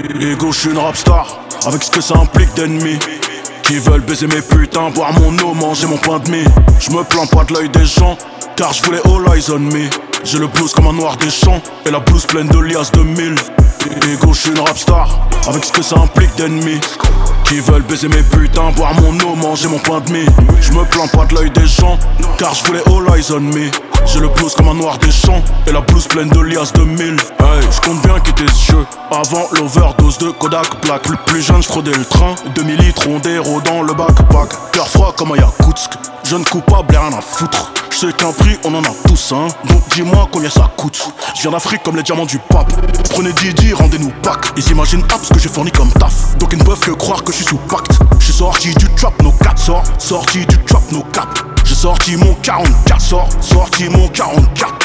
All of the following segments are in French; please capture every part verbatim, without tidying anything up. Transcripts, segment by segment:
Ego, je suis une rap star, avec ce que ça implique d'ennemis qui veulent baiser mes putains, boire mon eau, manger mon pain de mie. Je me plains pas de l'œil des gens, car je voulais all eyes on me. J'ai le blues comme un noir des champs, et la blouse pleine de liasses de mille. Ego, je suis une rap star, avec ce que ça implique d'ennemis qui veulent baiser mes putains, boire mon eau, manger mon pain de mie. Je me plains pas de l'œil des gens, car je voulais all eyes on me. J'ai le blues comme un noir des champs, et la blouse pleine de liasses de mille. Hey, je compte bien quitter ce jeu avant l'overdose de Kodak Black. Plus, plus jeune, je fraudais le train, demi litres ondéro dans le backpack. Cœur froid comme à Yakoutsk, jeune coupable et rien à foutre. Je sais qu'un prix on en a tous un, donc dis-moi combien ça coûte. Je viens d'Afrique comme les diamants du pape. Prenez Didi, rendez-nous Pâques. Ils imaginent pas ce que j'ai fourni comme taf, donc ils ne peuvent que croire que je suis sous pacte. Je suis sorti du trap, nos quatre sorts, sorti du trap, nos cap. J'ai sorti mon quarante-quatre, sort, sorti mon quarante-quatre.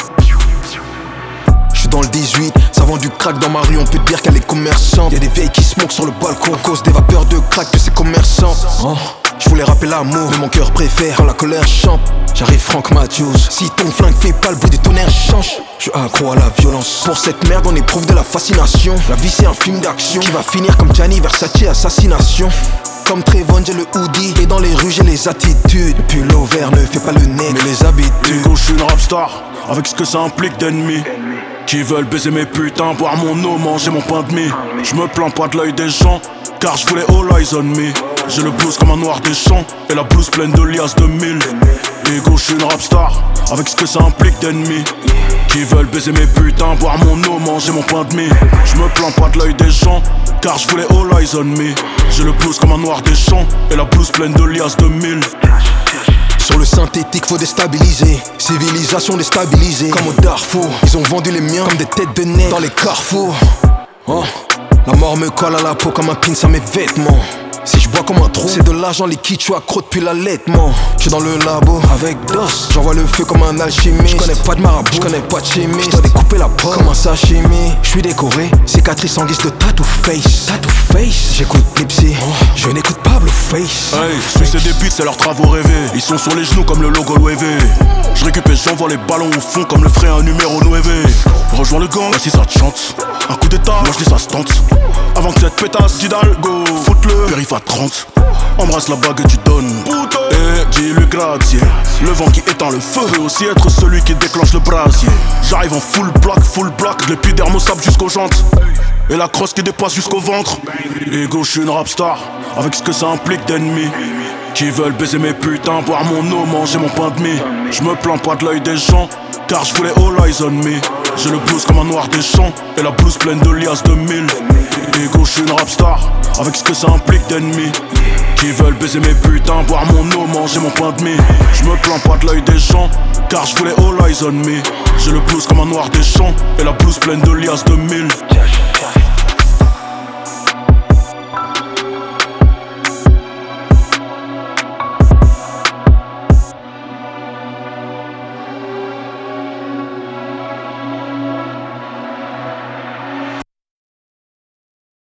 J'suis dans le dix-huit, ça vend du crack dans ma rue, on peut dire qu'elle est commerçante. Y'a des vieilles qui smoke sur le balcon à cause des vapeurs de crack que c'est commerçant. Oh. Je voulais rapper l'amour, mais mon cœur préfère quand la colère chante. J'arrive Frank Matthews, si ton flingue fait pas le bruit du tonnerre change. Je suis accro à la violence, pour cette merde on éprouve de la fascination. La vie c'est un film d'action, qui va finir comme Gianni Versace assassination. Comme Trayvon j'ai le hoodie, et dans les rues j'ai les attitudes. Le pull au vert ne fait pas le nez, mais les habitudes. Ego, je suis une rap star, avec ce que ça implique d'ennemis qui veulent baiser mes putains, boire mon eau, manger mon pain de mie. Je me plains pas de l'œil des gens, car je voulais all eyes on me. J'ai le blues comme un noir des champs, et la blouse pleine de liasses de mille. Ego, je suis une rap star, avec ce que ça implique d'ennemis qui veulent baiser mes putains, boire mon eau, manger mon pain de mie. Je me plains pas de l'œil des gens, car je voulais all eyes on me. J'ai le blues comme un noir des champs, et la blouse pleine de liasses de mille. Sur le synthétique faut déstabiliser, civilisation déstabilisée. Comme au Darfour, ils ont vendu les miens comme des têtes de nez dans les carrefours. Oh, la mort me colle à la peau comme un pins à mes vêtements. Si je bois comme un trou, c'est de l'argent liquide, je suis accro depuis l'allaitement. Je suis dans le labo avec Dos, j'envoie le feu comme un alchimiste. Je connais pas de marabout, je connais pas de chimiste. Je dois découper la pomme comme un sashimi. Je suis décoré, cicatrice en guise de tattoo face. Tattoo face, j'écoute Nipsey, oh. Je n'écoute pas Blueface. Hey, je suis des beats, c'est leurs travaux rêvés. Ils sont sur les genoux comme le logo Louis V. Je récupère, j'envoie les ballons au fond comme le ferait un numéro Nueve. Rejoins le gang, si ça te chante. Un coup d'état, moi je dis ça se tente. Avant que cette pétasse d'Hidalgo foute le périph' à trente. Embrasse la bague et tu donnes. Et dis-lui grazie. Le vent qui éteint le feu peut aussi être celui qui déclenche le brasier. J'arrive en full block, full block, de l'épiderme au sable jusqu'aux jantes. Et la crosse qui dépasse jusqu'au ventre. Ego, je suis une rap star, avec ce que ça implique d'ennemis qui veulent baiser mes putains, boire mon eau, manger mon pain de mie. Je me plains pas de l'œil des gens, car je voulais all eyes on me. J'ai le blues comme un noir des champs, et la blouse pleine de liasses de mille. Ego, je suis une rap star, avec ce que ça implique d'ennemis qui veulent baiser mes putains, boire mon eau, manger mon pain de mie. Je me plains pas de l'œil des gens, car je voulais all eyes on me. J'ai le blues comme un noir des champs, et la blouse pleine de liasses de mille.